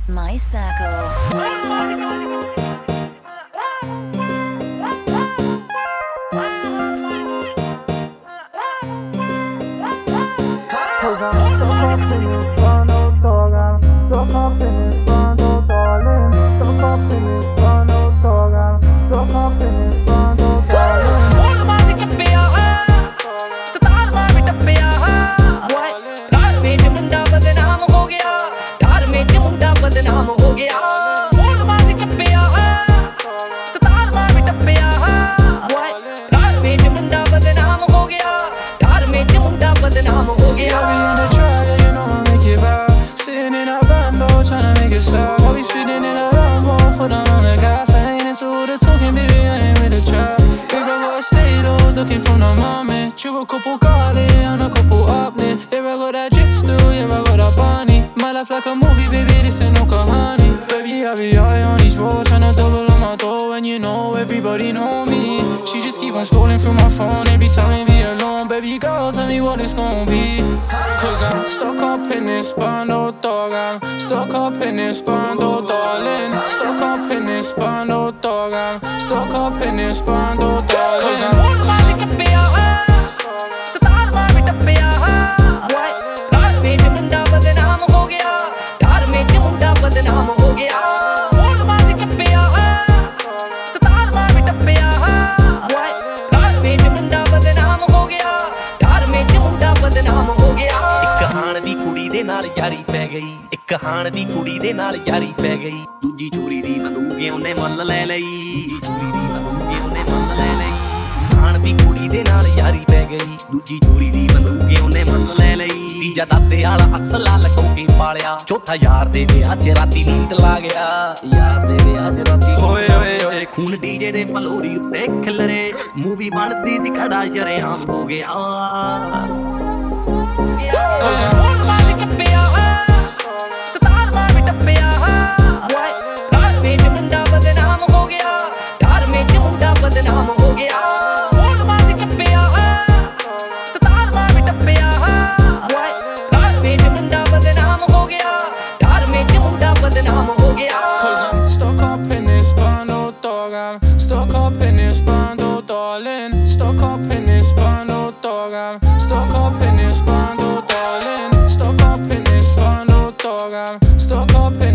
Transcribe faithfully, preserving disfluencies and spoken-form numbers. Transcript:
My Circle. Cause I'm stuck up in this bundle, dog. I'm stuck up in this bundle, darling. Stuck up in this bundle, dog. I'm stuck up in this bundle, darling. Phone मार के पिया है, सितार मार के टपिया है। Car में जो मुंडा बदनाम हो गया, कार में जो मुंडा बदनाम हो गया। phone मार के पिया है, सितार मार के टपिया है। कार में जो मुंडा बदनाम हो गया, कार में जो मुंडा बदनाम हो गया। Tryna make it stop. I'll be spitting in a Lambo, put on the gas. I ain't into all the talking, baby, I ain't with the trap. Baby, I gotta stay low, ducking from the mommy. Chew a couple Cardi and a couple Opney. Yeah, I got that drip still, yeah, I got that Bonnie. My life like a movie, baby, this ain't no kahani. Baby, I be high on these roads, tryna double on my dough. And you know, everybody know me. She just keep on scrolling through my phone every time we be alone. Baby girl, tell me what it's gonna be. Cause I'm stuck up in this bundle, dog. I'm stuck up in this bundle, darling. Stuck up in this bundle, dog. I'm stuck up in this bundle, darling. Cause I'm phone मार के पिया है, सितार मार के टपिया है। Car में जो मुंडा बदनाम हो गया, कार में जो मुंडा बदनाम हो गया। phone मार के पिया है, सितार मार के टपिया है। कार में जो मुंडा बदनाम हो गया, कार में जो मुंडा बदनाम हो गया। ਇੱਕ ਹਾਣ ਦੀ ਕੁੜੀ ਦੇ ਨਾਲ ਯਾਰੀ ਪੈ ਗਈ, ਇੱਕ ਹਾਣ ਦੀ ਕੁੜੀ ਦੇ ਨਾਲ ਯਾਰੀ ਪੈ ਗਈ। ਦੂਜੀ ਚੋਰੀ ਦੀ ਬੰਦੂਕ ਉਹਨੇ ਮੁੱਲ ਲੈ ਲਈ, ਚੋਰੀ ਦੀ ਬੰਦੂਕ ਉਹਨੇ ਮੁੱਲ ਲੈ ਲਈ। ਹਾਣ ਦੀ ਕੁੜੀ ਦੇ ਨਾਲ ਯਾਰੀ ਪੈ ਗਈ, ਦੂਜੀ ਚੋਰੀ ਦੀ ਬੰਦੂਕ ਉਹਨੇ ਮੁੱਲ ਲੈ ਲਈ। ਤੀਜਾ ਦਾਤੇ ਵਾਲਾ ਅਸਲਾ ਲਕੋ ਕੇ ਪਾਲਿਆ, ਚੌਥਾ ਯਾਰ ਦੇ ਵਿਆਹ 'ਚ ਰਾਤੀ ਨੀਂਦ ਲਾ ਗਿਆ। ਯਾਰ ਦੇ ਵਿਆਹ 'ਚ ਰਾਤੀ ਓਏ ਓਏ ਓਏ ਖੂਨ ਡੀਜੇ ਦੇ ਫਲੋਰੀ ਉੱਤੇ ਖਿਲਰੇ। ਮੂਵੀ ਬਣਦੀ ਸੀ ਖੜਾ ਜਰੇਆਮ ਹੋ ਗਿਆ। phone मार के पिया है, सितार मार के टपिया है। कार में जो मुंडा बदनाम हो गया, कार में जो मुंडा बदनाम हो गया। phone मार के पिया है, सितार मार के टपिया है। कार में जो मुंडा बदनाम हो गया, कार में जो मुंडा बदनाम हो गया। Cause I'm stuck up in this bundle, dog. I'm stuck up in this bundle, darling. Stuck up in this bundle, dog. I'm stuck up in this bundle, darling. Stuck up in this bundle, dog. I'm stuck up in